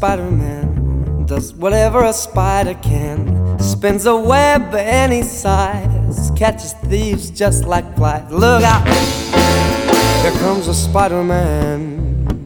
Spider-Man does whatever a spider can. Spins a web any size, catches thieves just like flies. Look out, here comes a Spider-Man.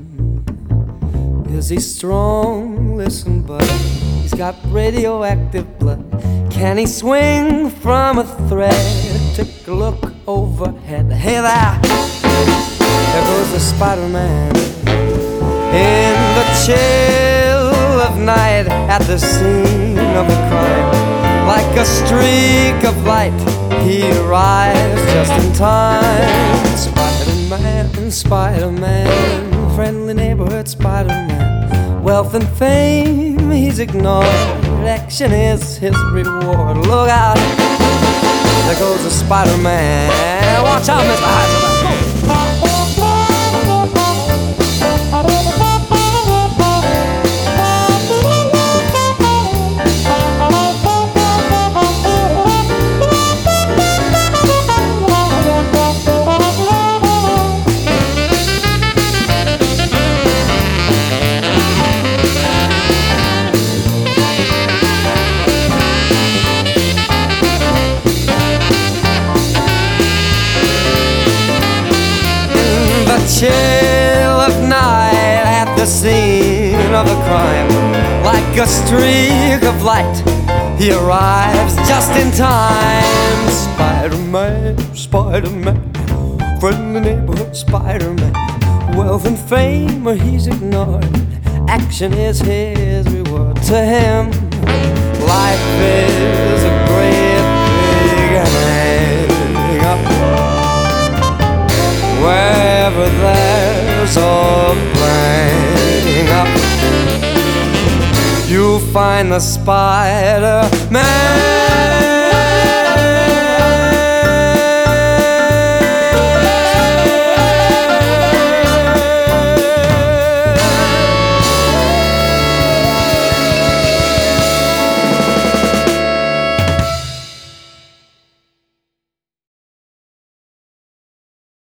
Is he strong? Listen, bud, he's got radioactive blood. Can he swing from a thread? Take a look overhead. Hey there, there goes the Spider-Man. In the chill of night, at the scene of the crime, like a streak of light, he arrives just in time. Spider-Man, Spider-Man, friendly neighborhood Spider-Man. Wealth and fame he's ignored, action is his reward. Look out, there goes the Spider-Man. Watch out, Mr. Heisenberg. Chill of night, at the scene of a crime, like a streak of light, he arrives just in time. Spider-Man, Spider-Man, friendly neighborhood Spider-Man. Wealth and fame he's ignored, action is his reward. To him, life is a great big hang up. Wherever there's a bang up, you'll find the Spider-Man.